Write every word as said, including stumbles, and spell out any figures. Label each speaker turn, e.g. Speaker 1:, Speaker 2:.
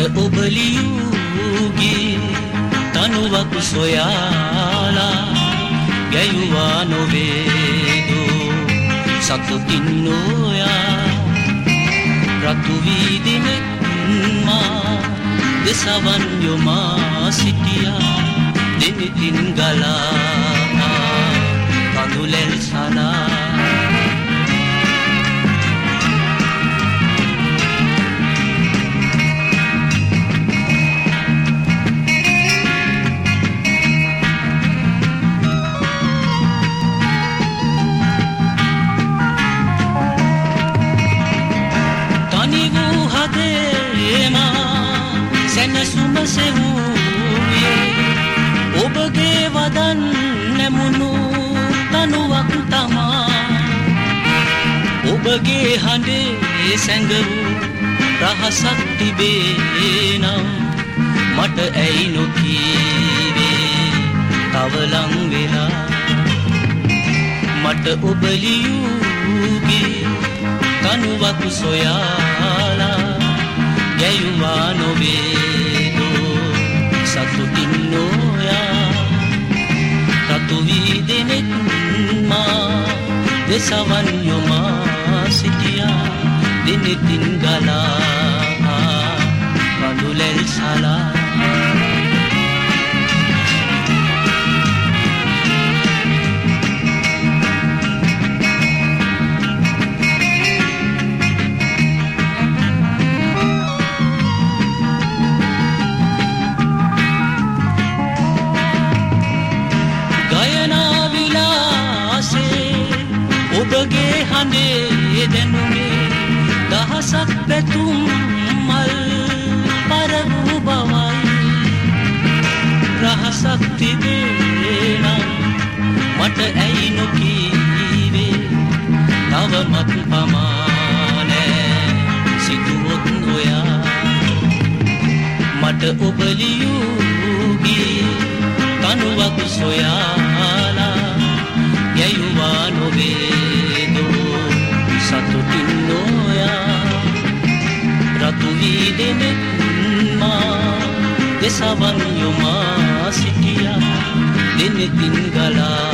Speaker 1: ඔබ ලියූගේ තනුවක් සොයාලා ගැයුවා නොවේදෝ සතුටින් නොයා රතු වීදිනෙත් මා දෙසවන් යොමා සිටියා දෙනිතින් ගලා කඳුලෙල් සනා සැනසුම සෙවූයේ ඔබගේ වදන් නැමුණු තනුවක් තමා ඔබගේ හඬේ සැඟවූ රහසක් තිබේ නම් මට ඇයි නොකීවේ තව ලං වෙලා මට ඔබ ලියූගේ තනුවක් සොයාලා ගැයුවා නොවේදෝ සතුටින් නොයා රතු වීදිනෙත් මා දෙසවන් යොමා සිටියා දෙනෙතින් ගලා කඳුලෙල් සලා ඔබගේ හඬේ දැනුනේ දහසක් පැතුම් මල් පරවූ බවයි රහසක් තිබේ නම් මට ඇයි නොකීවේ තවමත් පමානෑ සිදුවොත් ඔයා මට ඔබ ලියූගේ තනුවක් සොයාලා ගැයුවා නොවේදෝ සතුටින් නොයා රතු වීදිනෙත් මා දෙසවන් යොමා සිටියා දෙනෙතින් ගලා